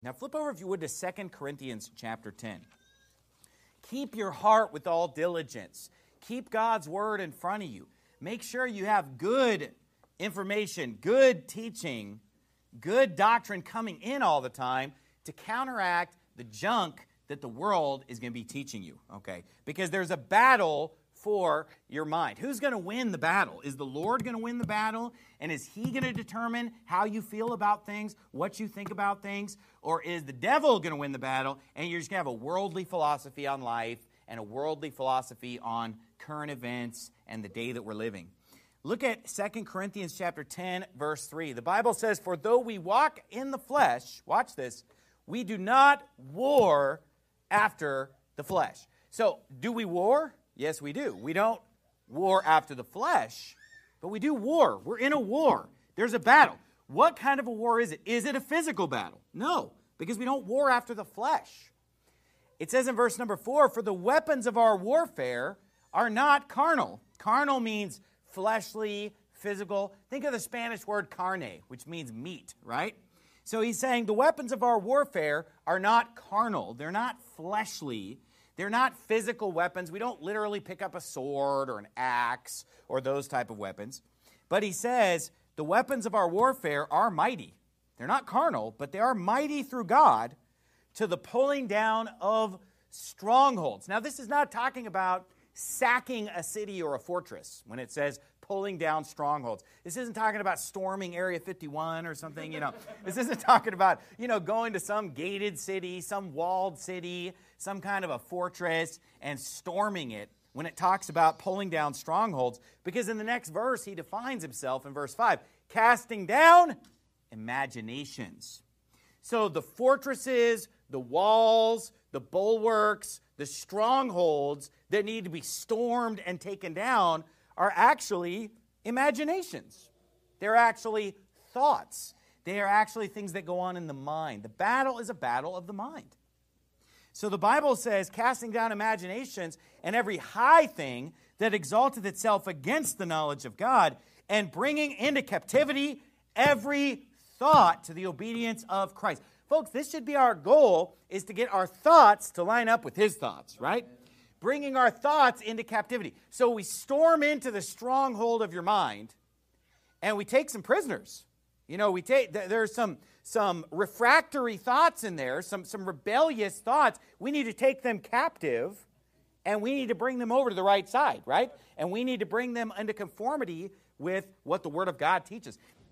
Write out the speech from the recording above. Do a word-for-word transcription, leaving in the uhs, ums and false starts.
Now flip over, if you would, to Second Corinthians chapter ten. Keep your heart with all diligence. Keep God's word in front of you. Make sure you have good information, good teaching, good doctrine coming in all the time to counteract the junk that the world is going to be teaching you, okay? Because there's a battle for your mind. Who's going to win the battle? Is the Lord going to win the battle? And is He going to determine how you feel about things, what you think about things? Or is the devil going to win the battle, and you're just going to have a worldly philosophy on life and a worldly philosophy on current events and the day that we're living? Look at Second Corinthians chapter ten, verse three. The Bible says, "For though we walk in the flesh," watch this, "we do not war after the flesh." So, do we war? Yes, we do. We don't war after the flesh, but we do war. We're in a war. There's a battle. What kind of a war is it? Is it a physical battle? No, because we don't war after the flesh. It says in verse number four, "For the weapons of our warfare are not carnal." Carnal means fleshly, physical. Think of the Spanish word carne, which means meat, right? So he's saying the weapons of our warfare are not carnal. They're not fleshly. They're not physical weapons. We don't literally pick up a sword or an axe or those type of weapons. But he says the weapons of our warfare are mighty. They're not carnal, but they are mighty through God to the pulling down of strongholds. Now, this is not talking about sacking a city or a fortress when it says pulling down strongholds. This isn't talking about storming Area fifty-one or something, you know. This isn't talking about, you know, going to some gated city, some walled city, some kind of a fortress and storming it when it talks about pulling down strongholds. Because in the next verse, he defines himself in verse five, casting down imaginations. So the fortresses, the walls, the bulwarks, the strongholds that need to be stormed and taken down are actually imaginations. They're actually thoughts. They are actually things that go on in the mind. The battle is a battle of the mind. So the Bible says, casting down imaginations and every high thing that exalteth itself against the knowledge of God, and bringing into captivity every thought to the obedience of Christ. Folks, this should be our goal, is to get our thoughts to line up with His thoughts, right? Bringing our thoughts into captivity. So we storm into the stronghold of your mind, and we take some prisoners. You know, we take there's some some refractory thoughts in there, some some rebellious thoughts. We need to take them captive, and we need to bring them over to the right side, right? And we need to bring them into conformity with what the Word of God teaches.